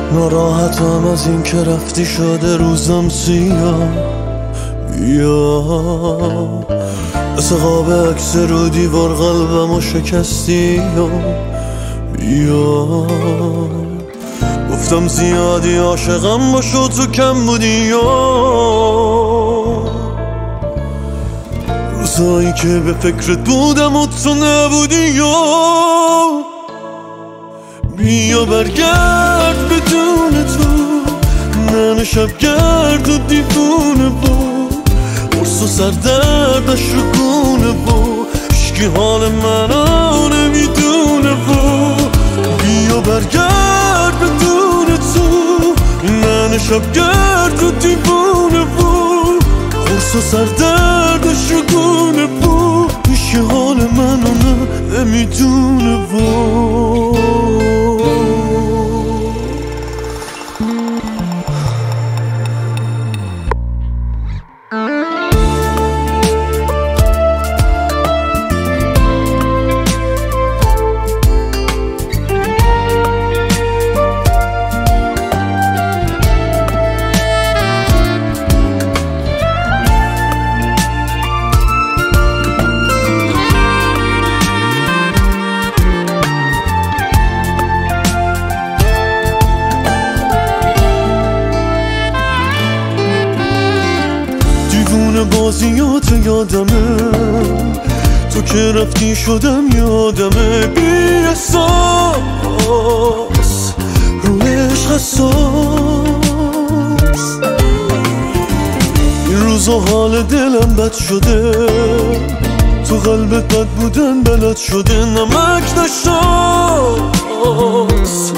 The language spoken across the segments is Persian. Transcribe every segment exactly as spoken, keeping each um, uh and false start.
ناراحتم از این که رفتی شده روزم سیاه. بیا مثل قاب عکس رو دیوار قلبمو شکستی. بیا گفتم زیادی عاشقم باش و تو کم بودی. روزایی که به فکرت بودم و تو نبودی. بیا برگرد بدون تو، من شبگرد و دیوونه بود، قرص و سردردش رو گونه بود، عشقی حال منو نمیدونه بود. بیا برگرد بدون تو، من شبگرد و دیوونه بود، قرص و سردردش رو گونه بود، عشقی حال منو نمیدونه بود. بازیات یادمه، تو که رفتی شدم یادمه. بی احساس روی عشق حساس، این روزا حال دلم بد شده، تو قلبت بد بودن بلد شده. نمک نشاس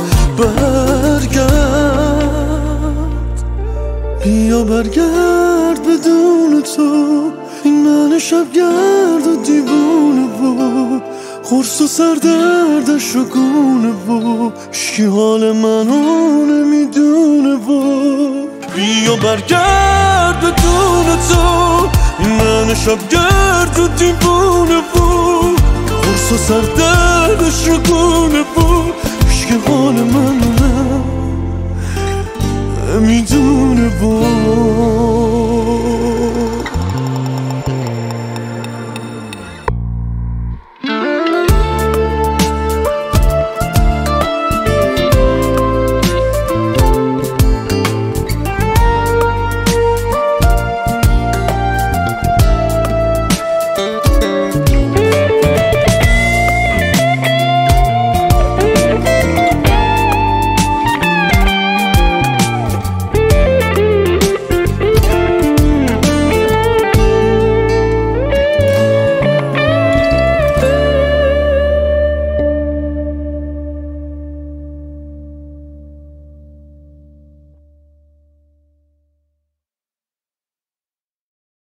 برگرد، بیا برگرد بدون تو، این من شبگرد و دیوونه بود، قرص و سردردش رو گونه بود، عشقی حال منو نمیدونه بود. بیا برگرد بدون تو، این من شبگرد و دیوونه بود، قرص و سردردش رو گونه بود،